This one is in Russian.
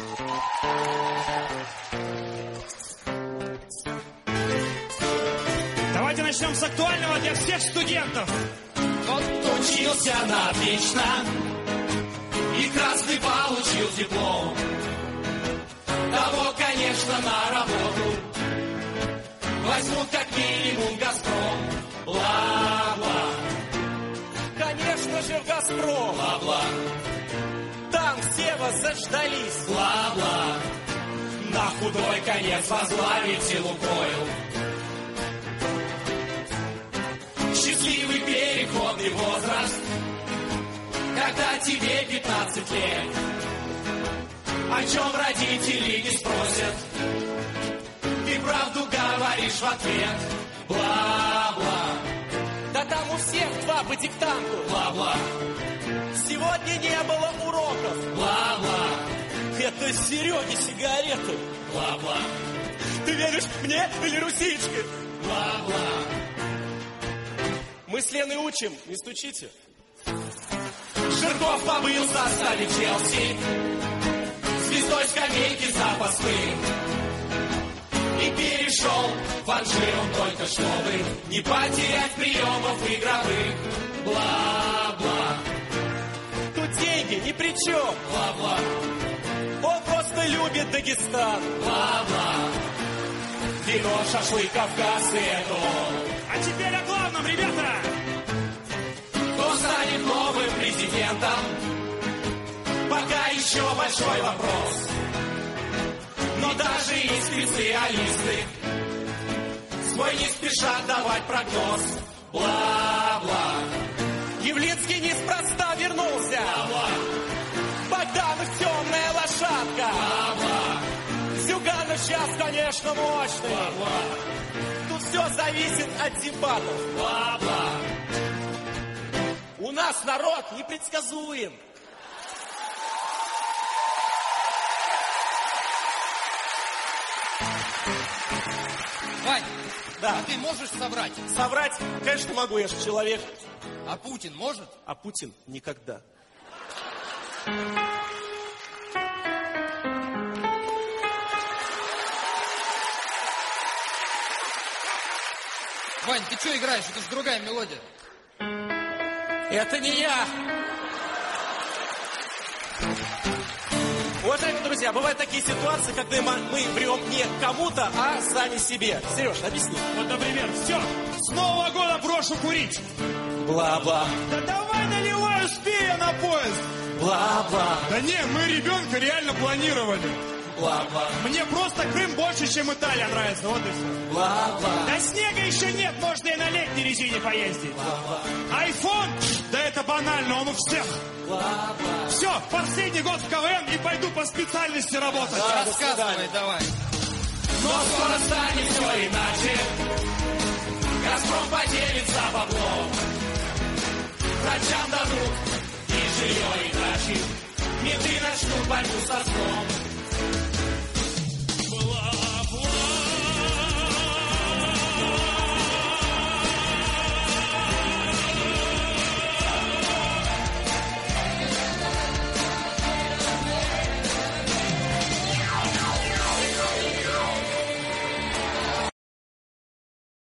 Давайте начнем с актуального для всех студентов. Тот, кто учился на отлично и красный получил диплом, того, конечно, на работу возьмут как минимум «Газпром». Бла-бла. Конечно же в «Газпром». Бла-бла. Там все вас заждались. Бла-бла. На худой конец возглавите «Лукойл». Счастливый переходный возраст, когда тебе 15 лет. О чем родители не спросят, ты правду говоришь в ответ. Бла-бла. Да там у всех два по диктанту. Бла-бла. Сегодня не было уроков. Бла-бла. Это Сереге сигареты. Бла-бла. Ты веришь мне или русичке? Бла-бла. Мы с Леной учим, не стучите. Жирков побыл в составе Челси, звездой скамейки запасных, и перешел в Анжи он только чтобы не потерять приемов игровых. Бла-бла. Тут деньги ни при чем. Бла-бла. Он просто любит Дагестан. Бла-бла. Вино, шашлык, Кавказ и это. А теперь о главном, ребята. Кто станет новым президентом? Пока еще большой вопрос. Но даже и специалисты свой не спешат давать прогноз. Бла-бла. Явлинский неспроста вернулся. Бла-бла. Богданов темная лошадка. Бла-бла. Зюганов сейчас, конечно, мощный. Бла-бла. Тут все зависит от дебатов. Бла-бла. У нас народ непредсказуем. Вань, Да. а ты можешь соврать? Соврать, конечно, могу, я же человек. А Путин может? А Путин никогда. Вань, ты что играешь? Это же другая мелодия. Это не я. Уважаемые друзья, бывают такие ситуации, когда мы врем не кому-то, а сами себе. Сереж, объясни. Вот, например, все, с Нового года брошу курить. Бла-бла. Да давай наливай, успей я на поезд. Бла-бла. Да не, мы ребенка реально планировали. Бла-бла. Мне просто Крым больше, чем Италия нравится, вот и все. Бла-бла. Да снега еще нет, можно и на летней резине поездить. Айфон? Да это банально, он у всех. Бла-бла. Все, последний год в КВН и пойду по специальности работать. Да, Рассказывай давай. Но скоро станет все иначе. «Газпром» поделится баблом. Врачам дадут и жилье, и дачи. Менты начнут борьбу со сном.